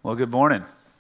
Well, good morning.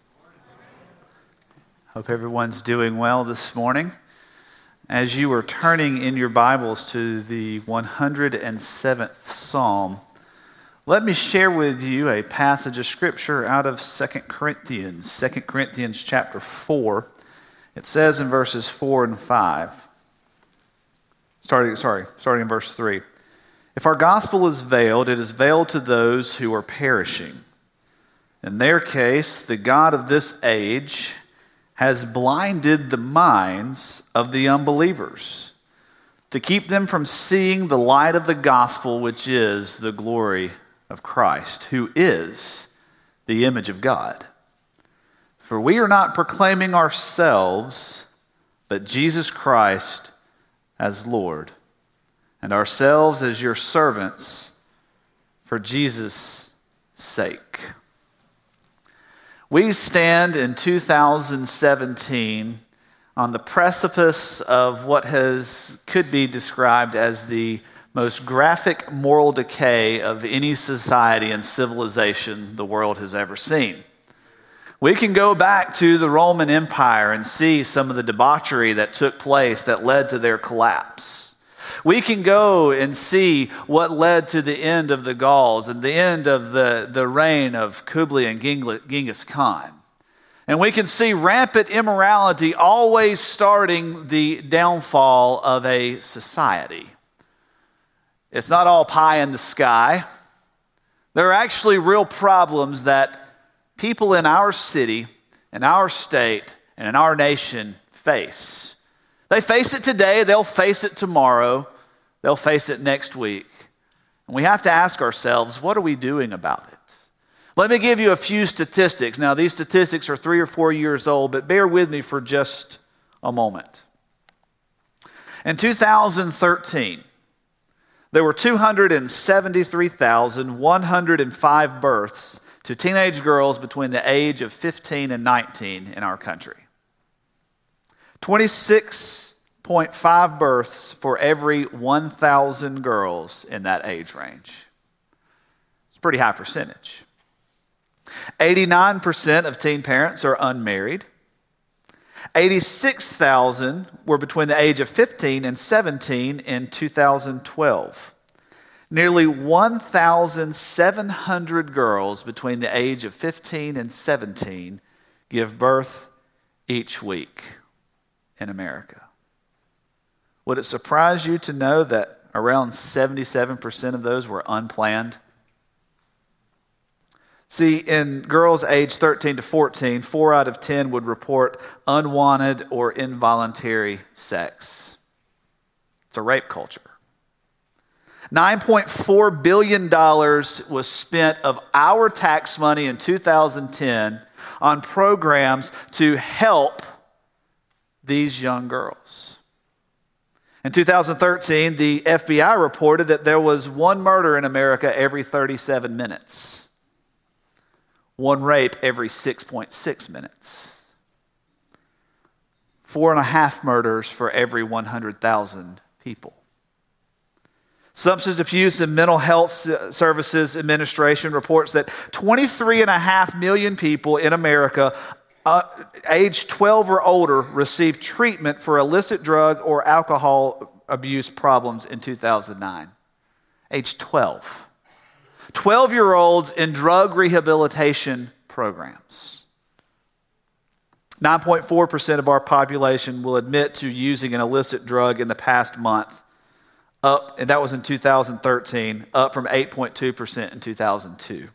Hope everyone's doing well this morning. As you are turning in your Bibles to the 107th Psalm, let me share with you a passage of Scripture out of 2 Corinthians chapter 4. It says in verses 4 and 5, starting in verse 3. If our gospel is veiled, it is veiled to those who are perishing. In their case, the God of this age has blinded the minds of the unbelievers to keep them from seeing the light of the gospel, which is the glory of Christ, who is the image of God. For we are not proclaiming ourselves, but Jesus Christ as Lord, and ourselves as your servants for Jesus' sake. We stand in 2017 on the precipice of what could be described as the most graphic moral decay of any society and civilization the world has ever seen. We can go back to the Roman Empire and see some of the debauchery that took place that led to their collapse. We can go and see what led to the end of the Gauls and the end of the reign of Kublai and Genghis Khan. And we can see rampant immorality always starting the downfall of a society. It's not all pie in the sky. There are actually real problems that people in our city, in our state, and in our nation face. They face it today, they'll face it tomorrow, they'll face it next week. And we have to ask ourselves, what are we doing about it? Let me give you a few statistics. Now, these statistics are 3 or 4 years old, but bear with me for just a moment. In 2013, there were 273,105 births to teenage girls between the age of 15 and 19 in our country. 26.5 births for every 1,000 girls in that age range. It's a pretty high percentage. 89% of teen parents are unmarried. 86,000 were between the age of 15 and 17 in 2012. Nearly 1,700 girls between the age of 15 and 17 give birth each week in America. Would it surprise you to know that around 77% of those were unplanned? See, in girls aged 13 to 14, 4 out of 10 would report unwanted or involuntary sex. It's a rape culture. $9.4 billion was spent of our tax money in 2010 on programs to help these young girls. In 2013, the FBI reported that there was one murder in America every 37 minutes. One rape every 6.6 minutes. 4.5 murders for every 100,000 people. Substance Abuse and Mental Health Services Administration reports that 23.5 million people in America age 12 or older received treatment for illicit drug or alcohol abuse problems in 2009. Age 12. 12-year-olds in drug rehabilitation programs. 9.4% of our population will admit to using an illicit drug in the past month, and that was in 2013, up from 8.2% in 2002.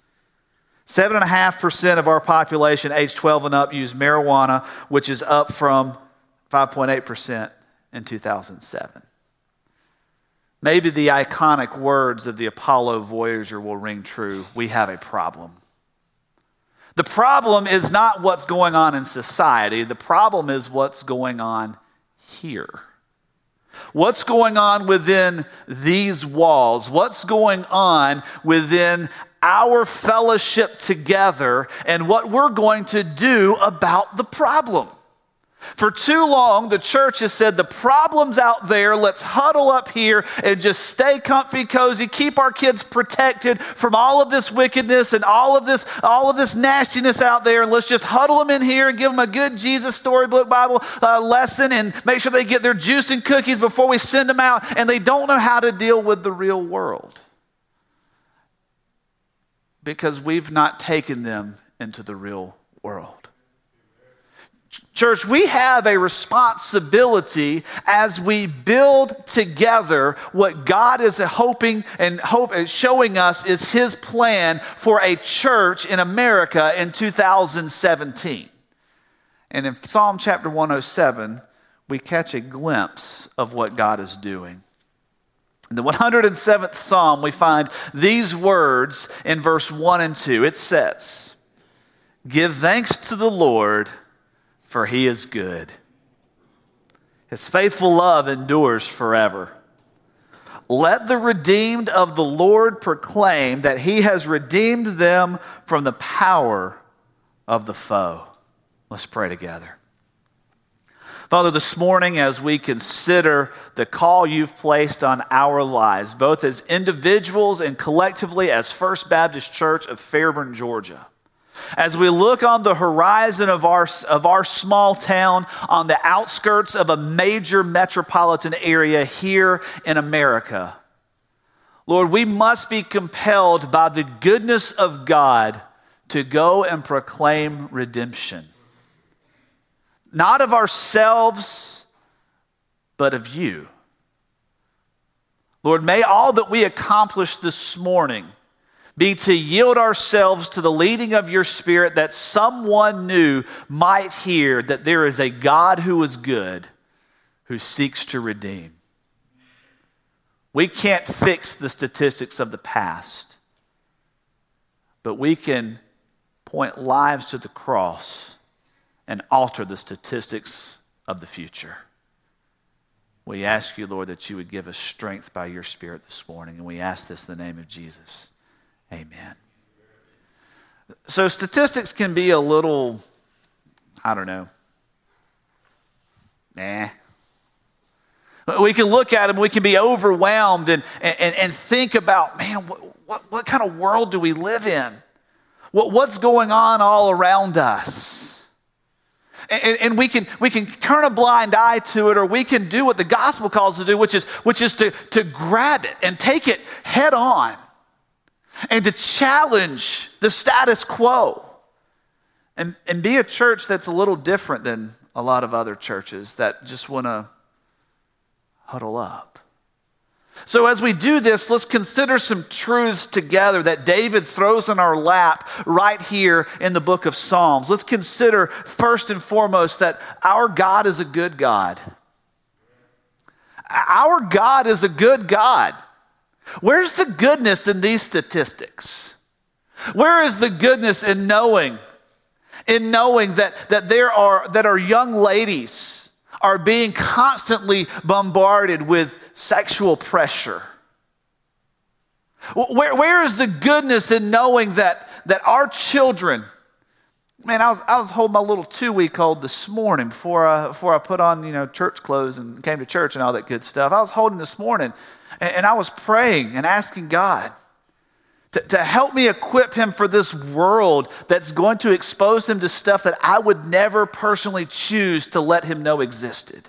7.5% of our population aged 12 and up use marijuana, which is up from 5.8% in 2007. Maybe the iconic words of the Apollo Voyager will ring true. We have a problem. The problem is not what's going on in society. The problem is what's going on here. What's going on within these walls? What's going on within our fellowship together and what we're going to do about the problem? For too long, the church has said the problem's out there. Let's huddle up here and just stay comfy, cozy, keep our kids protected from all of this wickedness and all of this nastiness out there. And let's just huddle them in here and give them a good Jesus storybook Bible lesson and make sure they get their juice and cookies before we send them out. And they don't know how to deal with the real world because we've not taken them into the real world. Church, we have a responsibility as we build together what God is hoping and showing us is his plan for a church in America in 2017. And in Psalm chapter 107, we catch a glimpse of what God is doing. In the 107th Psalm, we find these words in verse 1 and 2. It says, "Give thanks to the Lord, for he is good. His faithful love endures forever. Let the redeemed of the Lord proclaim that he has redeemed them from the power of the foe." Let's pray together. Father, this morning as we consider the call you've placed on our lives, both as individuals and collectively as First Baptist Church of Fairburn, Georgia, as we look on the horizon of our small town on the outskirts of a major metropolitan area here in America, Lord, we must be compelled by the goodness of God to go and proclaim redemption. Not of ourselves, but of you. Lord, may all that we accomplish this morning be to yield ourselves to the leading of your Spirit, that someone new might hear that there is a God who is good, who seeks to redeem. We can't fix the statistics of the past, but we can point lives to the cross and alter the statistics of the future. We ask you, Lord, that you would give us strength by your Spirit this morning, and we ask this in the name of Jesus. Amen. So statistics can be a little, We can look at them, we can be overwhelmed and think about, man, what kind of world do we live in? What's going on all around us? And we can turn a blind eye to it, or we can do what the gospel calls us to do, which is to grab it and take it head on. And to challenge the status quo and be a church that's a little different than a lot of other churches that just want to huddle up. So as we do this, let's consider some truths together that David throws in our lap right here in the book of Psalms. Let's consider first and foremost that our God is a good God. Our God is a good God. Where's the goodness in these statistics? Where is the goodness in knowing that our young ladies are being constantly bombarded with sexual pressure? Where is the goodness in knowing that our children? Man, I was holding my little 2-week-old this morning before I put on church clothes and came to church and all that good stuff. I was holding this morning. And I was praying and asking God to help me equip him for this world that's going to expose him to stuff that I would never personally choose to let him know existed.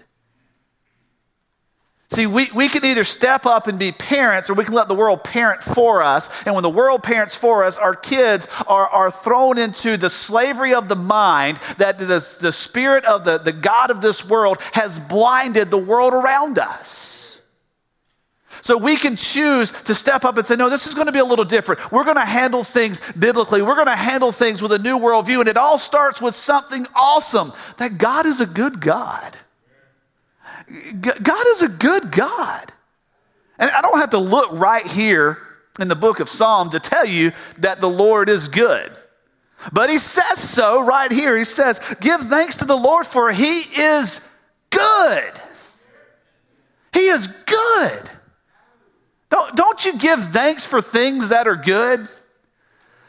See, we can either step up and be parents, or we can let the world parent for us. And when the world parents for us, our kids are thrown into the slavery of the mind that the spirit of the God of this world has blinded the world around us. So we can choose to step up and say, no, this is going to be a little different. We're going to handle things biblically. We're going to handle things with a new worldview. And it all starts with something awesome, that God is a good God. God is a good God. And I don't have to look right here in the book of Psalms to tell you that the Lord is good. But he says so right here. He says, give thanks to the Lord, for he is good. He is good. Don't you give thanks for things that are good?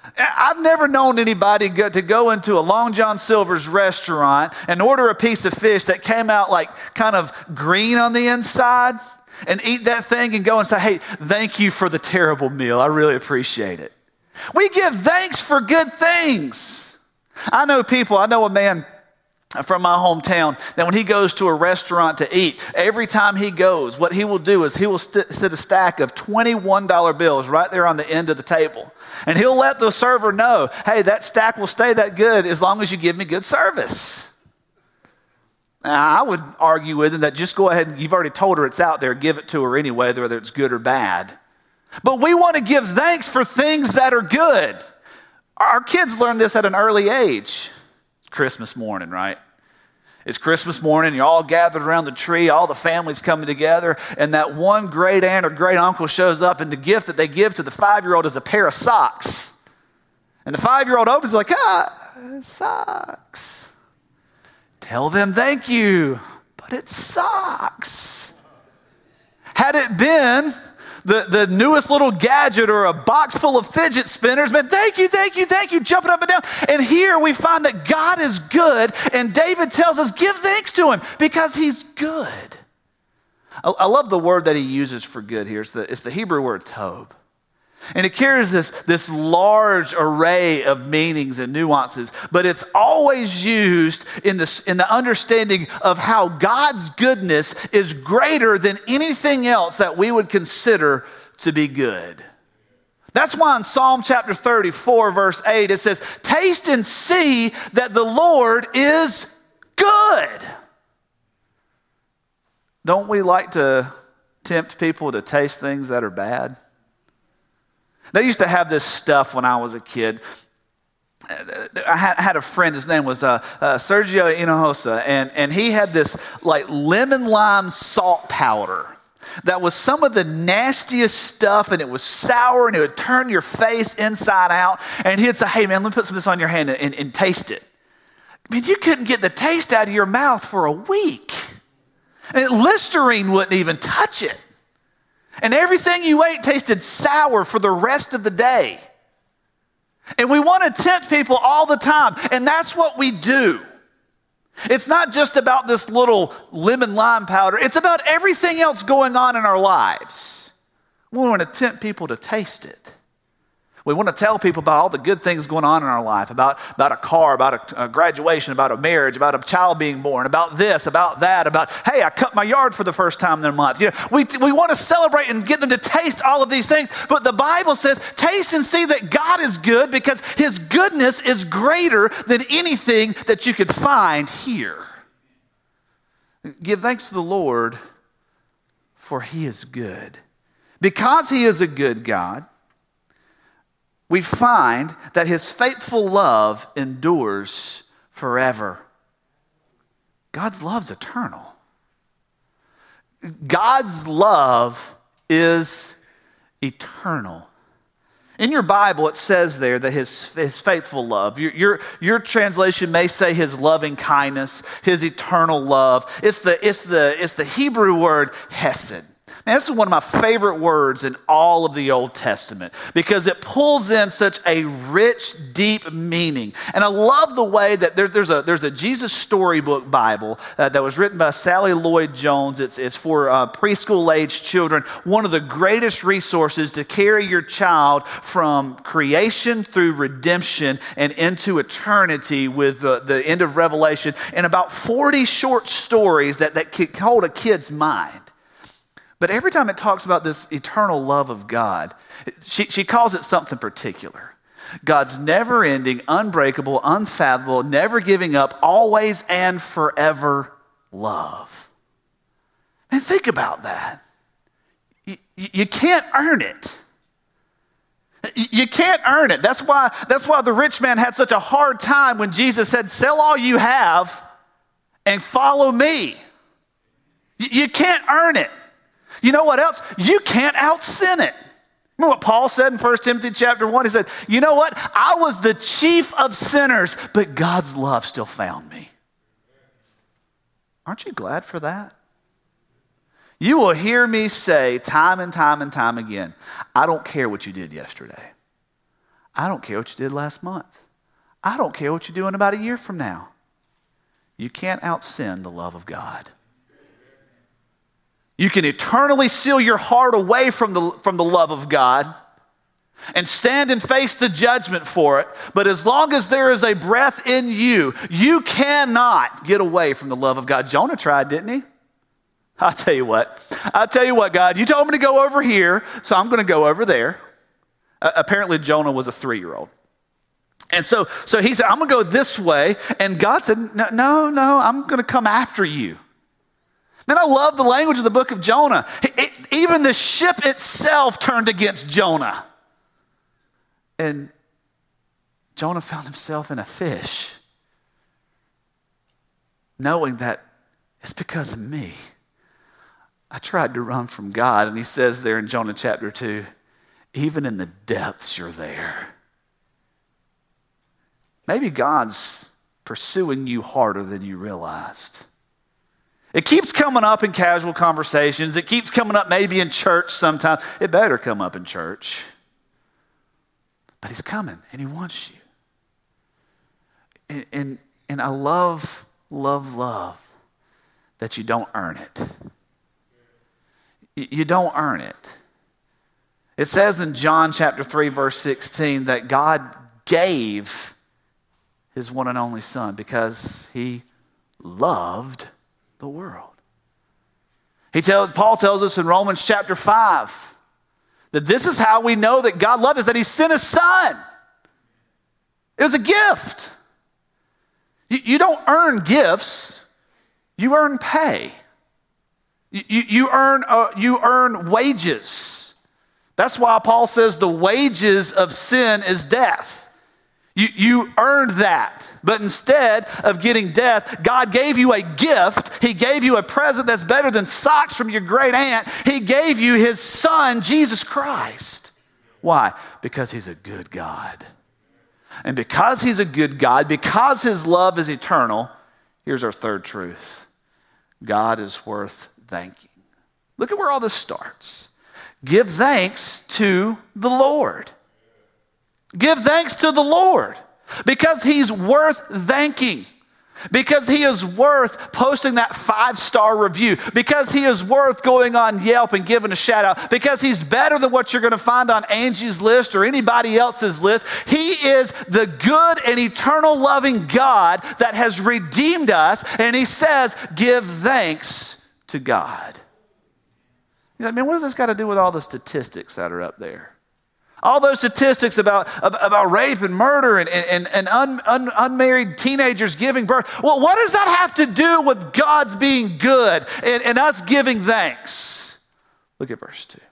I've never known anybody to go into a Long John Silver's restaurant and order a piece of fish that came out like kind of green on the inside and eat that thing and go and say, hey, thank you for the terrible meal. I really appreciate it. We give thanks for good things. I know a man from my hometown that when he goes to a restaurant to eat, every time he goes, what he will do is he will sit a stack of $21 bills right there on the end of the table. And he'll let the server know, hey, that stack will stay that good as long as you give me good service. Now, I would argue with him that just go ahead, you've already told her it's out there, give it to her anyway, whether it's good or bad. But we want to give thanks for things that are good. Our kids learn this at an early age. It's Christmas morning, right? It's Christmas morning, you're all gathered around the tree, all the family's coming together, and that one great aunt or great uncle shows up, and the gift that they give to the 5-year-old is a pair of socks. And the 5-year-old opens it like, socks. Tell them thank you, but it's socks. Had it been the newest little gadget or a box full of fidget spinners, man, thank you, jumping up and down. And here we find that God is good, and David tells us, give thanks to him because he's good. I love the word that he uses for good here. It's the Hebrew word tov. And it carries this large array of meanings and nuances, but it's always used in the understanding of how God's goodness is greater than anything else that we would consider to be good. That's why in Psalm chapter 34, verse 8, it says, taste and see that the Lord is good. Don't we like to tempt people to taste things that are bad? They used to have this stuff when I was a kid. I had a friend, his name was Sergio Hinojosa, and he had this like lemon lime salt powder that was some of the nastiest stuff, and it was sour, and it would turn your face inside out. And he'd say, hey man, let me put some of this on your hand and taste it. I mean, you couldn't get the taste out of your mouth for a week. And Listerine wouldn't even touch it. And everything you ate tasted sour for the rest of the day. And we want to tempt people all the time. And that's what we do. It's not just about this little lemon lime powder. It's about everything else going on in our lives. We want to tempt people to taste it. We want to tell people about all the good things going on in our life, about a car, about a graduation, about a marriage, about a child being born, about this, about that, about, hey, I cut my yard for the first time in a month. You know, we want to celebrate and get them to taste all of these things, but the Bible says, taste and see that God is good because his goodness is greater than anything that you could find here. Give thanks to the Lord, for he is good. Because he is a good God, we find that his faithful love endures forever. God's love's eternal. God's love is eternal. In your Bible, it says there that his faithful love. Your translation may say his loving kindness, his eternal love. It's the Hebrew word hesed. And this is one of my favorite words in all of the Old Testament because it pulls in such a rich, deep meaning. And I love the way that there's a Jesus Storybook Bible that was written by Sally Lloyd Jones. It's for preschool-aged children. One of the greatest resources to carry your child from creation through redemption and into eternity with the end of Revelation. And about 40 short stories that can hold a kid's mind. But every time it talks about this eternal love of God, she calls it something particular. God's never-ending, unbreakable, unfathomable, never giving up, always and forever love. And think about that. You can't earn it. You can't earn it. That's why the rich man had such a hard time when Jesus said, sell all you have and follow me. You can't earn it. You know what else? You can't out-sin it. Remember what Paul said in 1 Timothy chapter 1? He said, you know what? I was the chief of sinners, but God's love still found me. Aren't you glad for that? You will hear me say time and time and time again, I don't care what you did yesterday. I don't care what you did last month. I don't care what you're doing about a year from now. You can't out-sin the love of God. You can eternally seal your heart away from the love of God and stand and face the judgment for it. But as long as there is a breath in you, you cannot get away from the love of God. Jonah tried, didn't he? I'll tell you what, God, you told me to go over here, so I'm going to go over there. Apparently, Jonah was a 3-year-old. And so he said, I'm going to go this way. And God said, no, I'm going to come after you. Man, I love the language of the book of Jonah. Even the ship itself turned against Jonah. And Jonah found himself in a fish, knowing that it's because of me. I tried to run from God. And he says there in Jonah chapter 2, even in the depths you're there. Maybe God's pursuing you harder than you realized. It keeps coming up in casual conversations. It keeps coming up maybe in church sometimes. It better come up in church. But he's coming and he wants you. And I love that you don't earn it. You don't earn it. It says in John chapter 3, verse 16, that God gave his one and only Son because he loved the world. Paul tells us in Romans chapter 5 that this is how we know that God loved us, that he sent his Son. It was a gift. You don't earn gifts, you earn pay. You earn wages. That's why Paul says the wages of sin is death. You earned that. But instead of getting death, God gave you a gift. He gave you a present that's better than socks from your great aunt. He gave you his Son, Jesus Christ. Why? Because he's a good God. And because he's a good God, because his love is eternal, here's our third truth. God is worth thanking. Look at where all this starts. Give thanks to the Lord. Give thanks to the Lord because he's worth thanking. Because he is worth posting that 5-star review. Because he is worth going on Yelp and giving a shout out. Because he's better than what you're going to find on Angie's list or anybody else's list. He is the good and eternal loving God that has redeemed us. And he says, give thanks to God. You're like, man, what does this got to do with all the statistics that are up there? All those statistics about rape and murder and unmarried teenagers giving birth. Well, what does that have to do with God's being good and us giving thanks? Look at verse 2.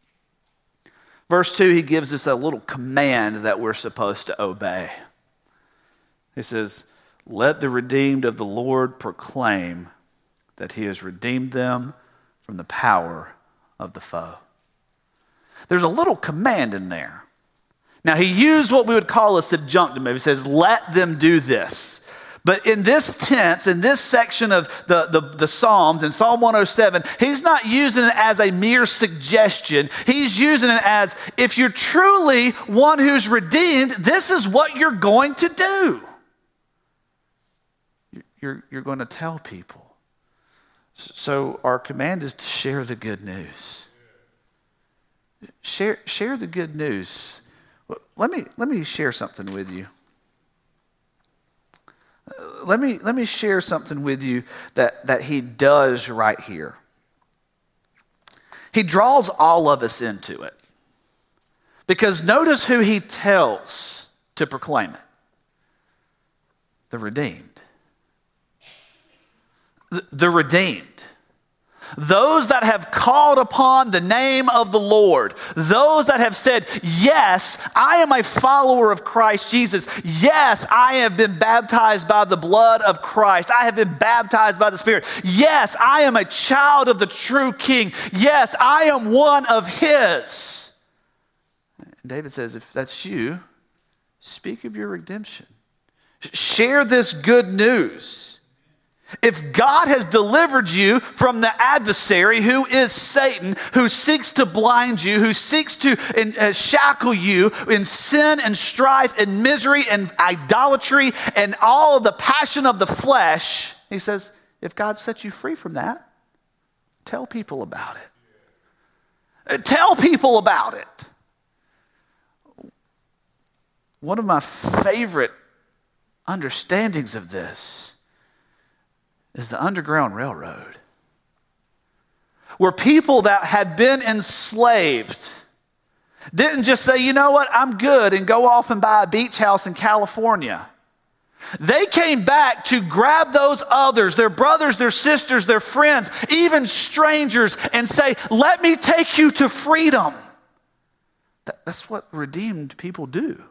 Verse 2, he gives us a little command that we're supposed to obey. He says, let the redeemed of the Lord proclaim that he has redeemed them from the power of the foe. There's a little command in there. Now, he used what we would call a subjunctive. He says, let them do this. But in this tense, in this section of the Psalms, in Psalm 107, he's not using it as a mere suggestion. He's using it as, if you're truly one who's redeemed, this is what you're going to do. You're going to tell people. So our command is to share the good news. Share the good news. Let me share something with you. Let me share something with you that he does right here. He draws all of us into it. Because notice who he tells to proclaim it. The redeemed. The redeemed. Those that have called upon the name of the Lord. Those that have said, yes, I am a follower of Christ Jesus. Yes, I have been baptized by the blood of Christ. I have been baptized by the Spirit. Yes, I am a child of the true King. Yes, I am one of his. David says, if that's you, speak of your redemption. Share this good news. If God has delivered you from the adversary, who is Satan, who seeks to blind you, who seeks to shackle you in sin and strife and misery and idolatry and all of the passion of the flesh, he says, if God sets you free from that, tell people about it. Tell people about it. One of my favorite understandings of this is the Underground Railroad, where people that had been enslaved didn't just say, you know what, I'm good, and go off and buy a beach house in California. They came back to grab those others, their brothers, their sisters, their friends, even strangers, and say, let me take you to freedom. That's what redeemed people do.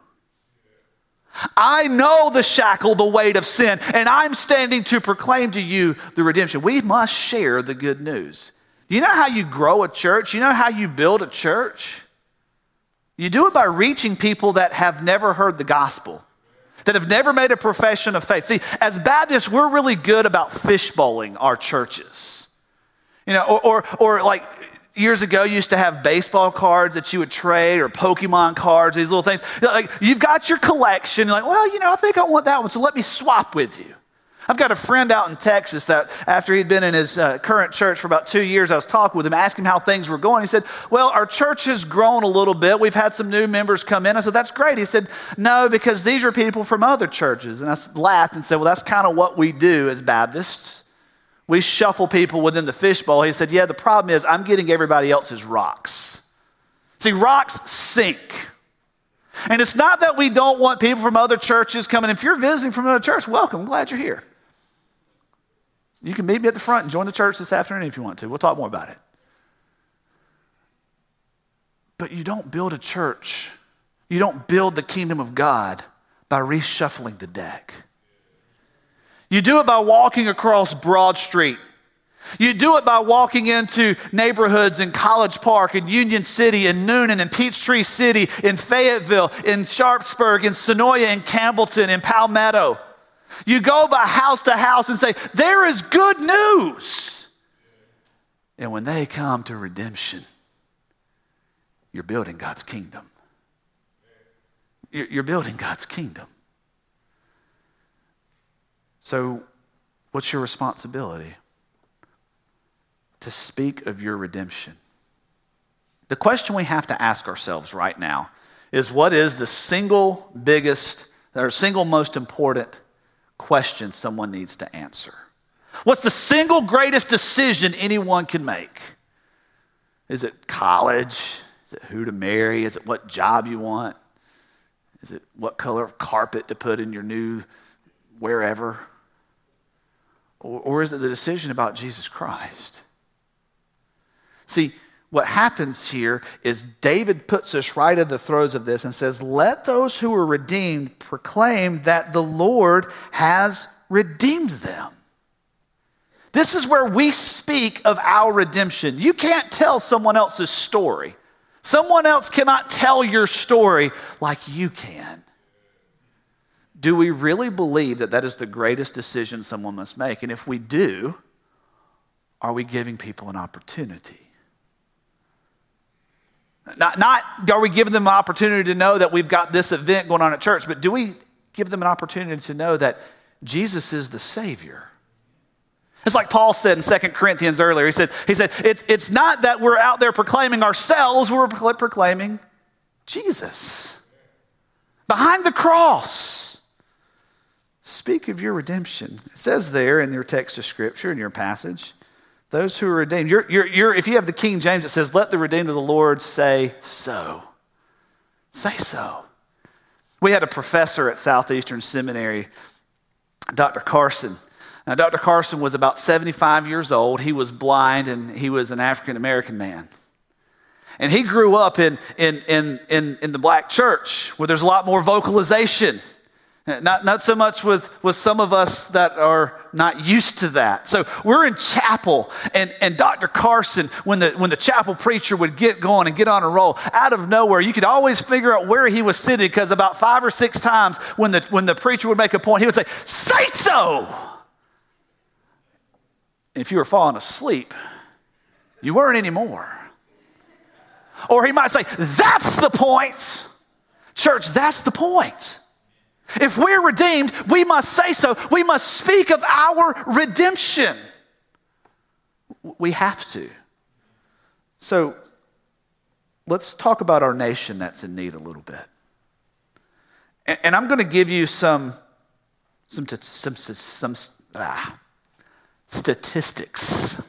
I know the shackle, the weight of sin, and I'm standing to proclaim to you the redemption. We must share the good news. Do you know how you grow a church? You know how you build a church? You do it by reaching people that have never heard the gospel, that have never made a profession of faith. See, as Baptists, we're really good about fishbowling our churches. You know, or like years ago, you used to have baseball cards that you would trade, or Pokemon cards, these little things. Like, you've got your collection. You're like, well, you know, I think I want that one, so let me swap with you. I've got a friend out in Texas that after he'd been in his current church for about 2 years, I was talking with him, asking him how things were going. He said, well, our church has grown a little bit. We've had some new members come in. I said, that's great. He said, no, because these are people from other churches. And I laughed and said, well, that's kind of what we do as Baptists. We shuffle people within the fishbowl. He said, yeah, the problem is I'm getting everybody else's rocks. See, rocks sink. And it's not that we don't want people from other churches coming. If you're visiting from another church, welcome. I'm glad you're here. You can meet me at the front and join the church this afternoon if you want to. We'll talk more about it. But you don't build a church. You don't build the kingdom of God by reshuffling the deck. You do it by walking across Broad Street. You do it by walking into neighborhoods in College Park, in Union City, in Noonan, in Peachtree City, in Fayetteville, in Sharpsburg, in Sonoya, in Campbellton, in Palmetto. You go by house to house and say, there is good news. And when they come to redemption, you're building God's kingdom. You're building God's kingdom. So, what's your responsibility? To speak of your redemption. The question we have to ask ourselves right now is, what is the single biggest or single most important question someone needs to answer? What's the single greatest decision anyone can make? Is it college? Is it who to marry? Is it what job you want? Is it what color of carpet to put in your new wherever? Or is it the decision about Jesus Christ? See, what happens here is David puts us right in the throes of this and says, let those who are redeemed proclaim that the Lord has redeemed them. This is where we speak of our redemption. You can't tell someone else's story. Someone else cannot tell your story like you can. Do we really believe that that is the greatest decision someone must make? And if we do, are we giving people an opportunity? Not are we giving them an opportunity to know that we've got this event going on at church, but do we give them an opportunity to know that Jesus is the Savior? It's like Paul said in 2 Corinthians earlier. He said it's not that we're out there proclaiming ourselves, we're proclaiming Jesus. Behind the cross. Speak of your redemption. It says there in your text of Scripture, in your passage, those who are redeemed. If you have the King James, it says, let the redeemed of the Lord say so. Say so. We had a professor at Southeastern Seminary, Dr. Carson. Now, Dr. Carson was about 75 years old. He was blind, and he was an African-American man. And he grew up in the black church where there's a lot more vocalization. Not so much with some of us that are not used to that. So we're in chapel, and Dr. Carson, when the chapel preacher would get going and get on a roll, out of nowhere, you could always figure out where he was sitting, because about 5 or 6 times when the preacher would make a point, he would say, say so. If you were falling asleep, you weren't anymore. Or he might say, that's the point. Church, that's the point. If we're redeemed, we must say so. We must speak of our redemption. We have to. So let's talk about our nation that's in need a little bit. And I'm going to give you some statistics.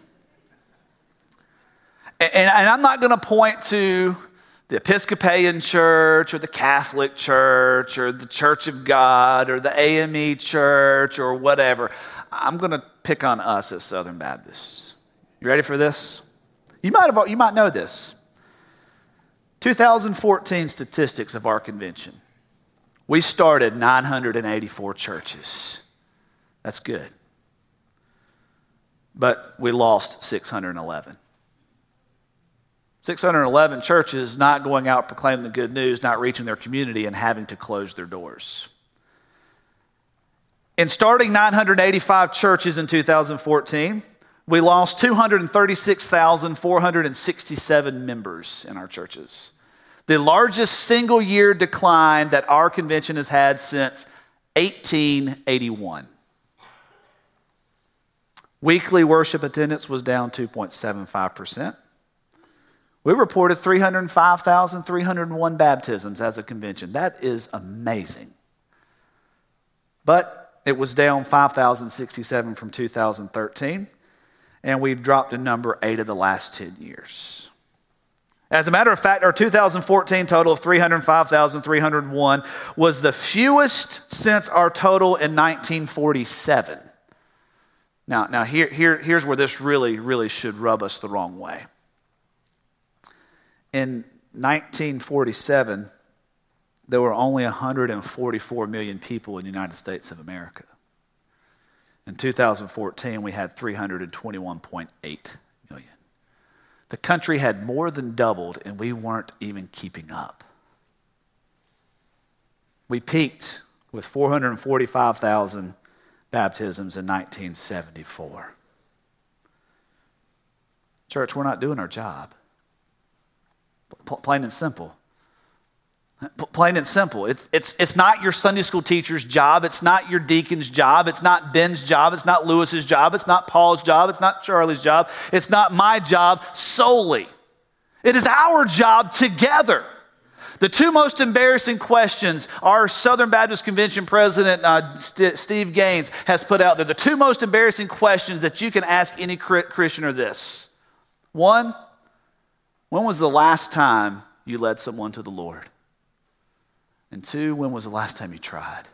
And I'm not going to point to the Episcopalian Church or the Catholic Church or the Church of God or the AME Church or whatever. I'm going to pick on us as Southern Baptists. You ready for this? You might know this. 2014 statistics of our convention. We started 984 churches. That's good. But we lost 611. 611 churches not going out proclaiming the good news, not reaching their community, and having to close their doors. In starting 985 churches in 2014, we lost 236,467 members in our churches. The largest single year decline that our convention has had since 1881. Weekly worship attendance was down 2.75%. We reported 305,301 baptisms as a convention. That is amazing. But it was down 5,067 from 2013, and we've dropped a number 8 of the last 10 years. As a matter of fact, our 2014 total of 305,301 was the fewest since our total in 1947. Now here's where this really should rub us the wrong way. In 1947, there were only 144 million people in the United States of America. In 2014, we had 321.8 million. The country had more than doubled, and we weren't even keeping up. We peaked with 445,000 baptisms in 1974. Church, we're not doing our job. Plain and simple. Plain and simple. It's not your Sunday school teacher's job. It's not your deacon's job. It's not Ben's job. It's not Lewis's job. It's not Paul's job. It's not Charlie's job. It's not my job solely. It is our job together. The two most embarrassing questions our Southern Baptist Convention President, Steve Gaines, has put out there. The two most embarrassing questions that you can ask any Christian are this. One, when was the last time you led someone to the Lord? And two, when was the last time you tried?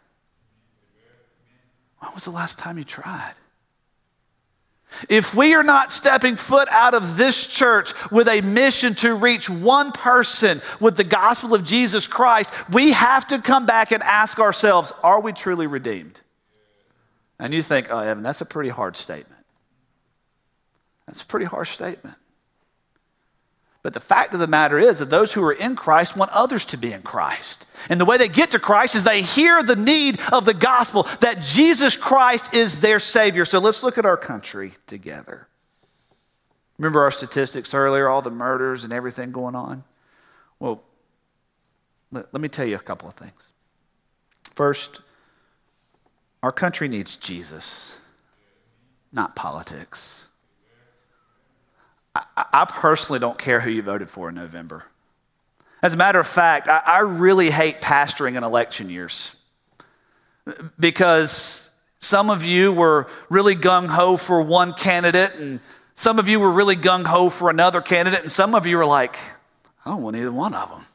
When was the last time you tried? If we are not stepping foot out of this church with a mission to reach one person with the gospel of Jesus Christ, we have to come back and ask ourselves, are we truly redeemed? And you think, oh, Evan, that's a pretty hard statement. That's a pretty harsh statement. But the fact of the matter is that those who are in Christ want others to be in Christ. And the way they get to Christ is they hear the need of the gospel, that Jesus Christ is their Savior. So let's look at our country together. Remember our statistics earlier, all the murders and everything going on? Well, let me tell you a couple of things. First, our country needs Jesus, not politics. I personally don't care who you voted for in November. As a matter of fact, I really hate pastoring in election years because some of you were really gung-ho for one candidate and some of you were really gung-ho for another candidate and some of you were like, I don't want either one of them.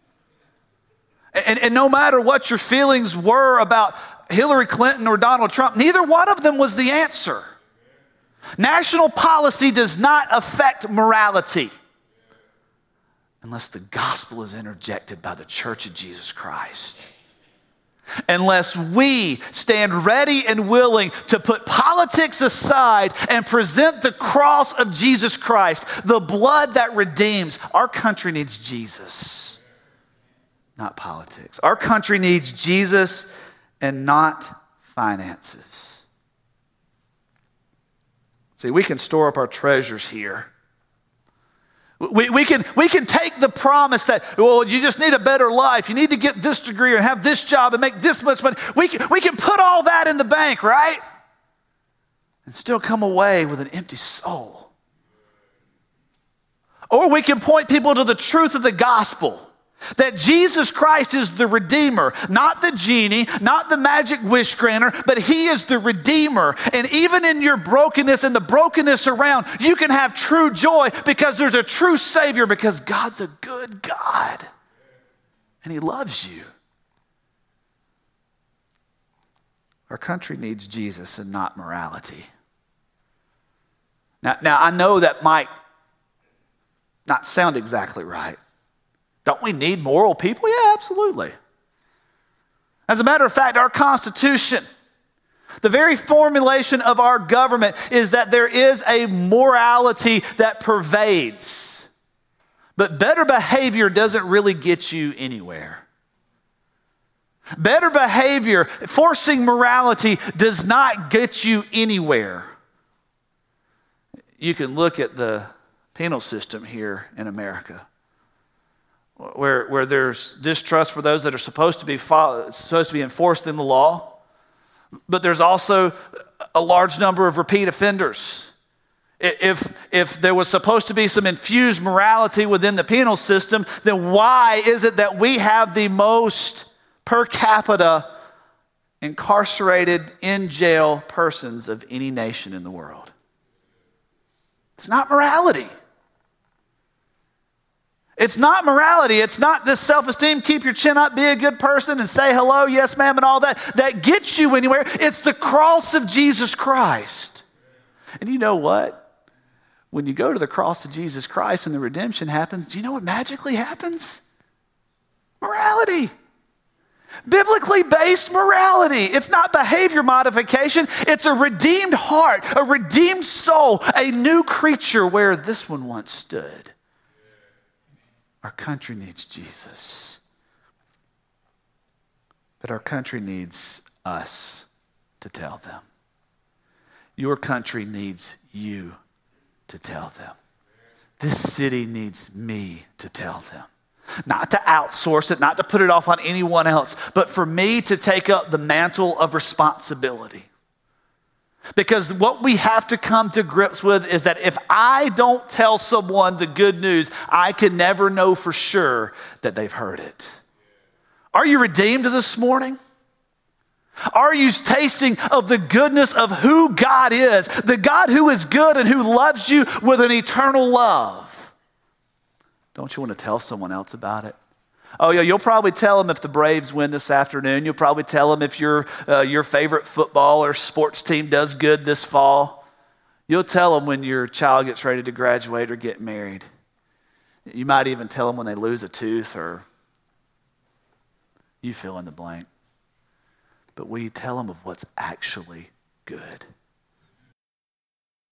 And no matter what your feelings were about Hillary Clinton or Donald Trump, neither one of them was the answer. National policy does not affect morality unless the gospel is interjected by the Church of Jesus Christ. Unless we stand ready and willing to put politics aside and present the cross of Jesus Christ, the blood that redeems. Our country needs Jesus, not politics. Our country needs Jesus and not finances. See, we can store up our treasures here. We can take the promise that, well, you just need a better life. You need to get this degree and have this job and make this much money. We can put all that in the bank, right? And still come away with an empty soul. Or we can point people to the truth of the gospel. That Jesus Christ is the Redeemer, not the genie, not the magic wish granter, but He is the Redeemer. And even in your brokenness and the brokenness around, you can have true joy because there's a true Savior, because God's a good God and He loves you. Our country needs Jesus and not morality. Now I know that might not sound exactly right. Don't we need moral people? Yeah, absolutely. As a matter of fact, our Constitution, the very formulation of our government is that there is a morality that pervades. But better behavior doesn't really get you anywhere. Better behavior, forcing morality, does not get you anywhere. You can look at the penal system here in America, where there's distrust for those that are supposed to be enforced in the law, but there's also a large number of repeat offenders. If there was supposed to be some infused morality within the penal system, then why is it that we have the most per capita incarcerated in jail persons of any nation in the world? It's not morality. It's not morality. It's not this self-esteem, keep your chin up, be a good person, and say hello, yes ma'am, and all that gets you anywhere. It's the cross of Jesus Christ. And you know what? When you go to the cross of Jesus Christ and the redemption happens, do you know what magically happens? Morality. Biblically based morality. It's not behavior modification. It's a redeemed heart, a redeemed soul, a new creature where this one once stood. Our country needs Jesus. But our country needs us to tell them. Your country needs you to tell them. This city needs me to tell them. Not to outsource it, not to put it off on anyone else, but for me to take up the mantle of responsibility. Because what we have to come to grips with is that if I don't tell someone the good news, I can never know for sure that they've heard it. Are you redeemed this morning? Are you tasting of the goodness of who God is? The God who is good and who loves you with an eternal love. Don't you want to tell someone else about it? Oh yeah, you'll probably tell them if the Braves win this afternoon. You'll probably tell them if your favorite football or sports team does good this fall. You'll tell them when your child gets ready to graduate or get married. You might even tell them when they lose a tooth, or you fill in the blank. But will you tell them of what's actually good?